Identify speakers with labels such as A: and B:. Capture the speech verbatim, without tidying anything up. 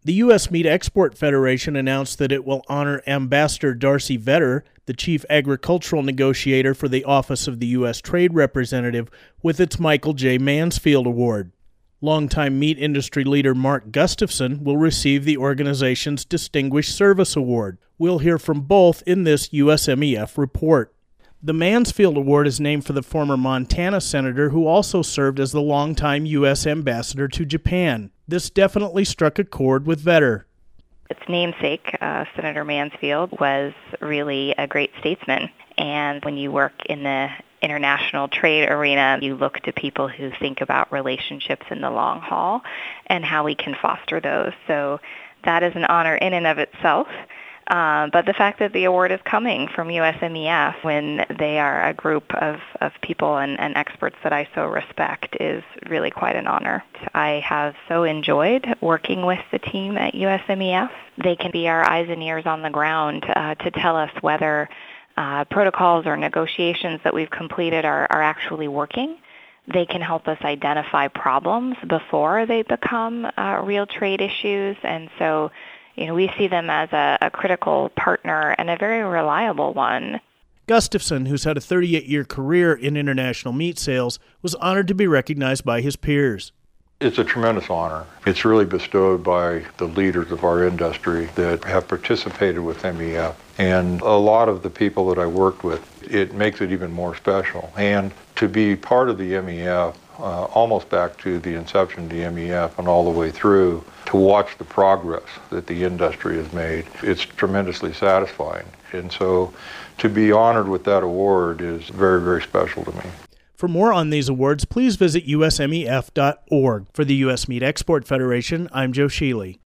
A: The U S Meat Export Federation announced that it will honor Ambassador Darcy Vetter, the chief agricultural negotiator for the Office of the U S Trade Representative, with its Michael J. Mansfield Award. Longtime meat industry leader Mark Gustafson will receive the organization's Distinguished Service Award. We'll hear from both in this U S M E F report. The Mansfield Award is named for the former Montana senator who also served as the longtime U S ambassador to Japan. This definitely struck a chord with Vetter.
B: Its namesake, uh, Senator Mansfield, was really a great statesman. And when you work in the international trade arena, you look to people who think about relationships in the long haul and how we can foster those. So that is an honor in and of itself. Uh, but the fact that the award is coming from U S M E F when they are a group of, of people and, and experts that I so respect is really quite an honor. I have so enjoyed working with the team at U S M E F. They can be our eyes and ears on the ground uh, to tell us whether uh, protocols or negotiations that we've completed are, are actually working. They can help us identify problems before they become uh, real trade issues. And so You know, we see them as a, a critical partner and a very reliable one.
A: Gustafson, who's had a thirty-eight-year career in international meat sales, was honored to be recognized by his peers.
C: It's a tremendous honor. It's really bestowed by the leaders of our industry that have participated with M E F. And a lot of the people that I worked with, it makes it even more special. And to be part of the M E F, uh, almost back to the inception of the M E F and all the way through, to watch the progress that the industry has made, it's tremendously satisfying. And so to be honored with that award is very, very special to me.
A: For more on these awards, please visit U S M E F dot org. For the U S Meat Export Federation, I'm Joe Sheely.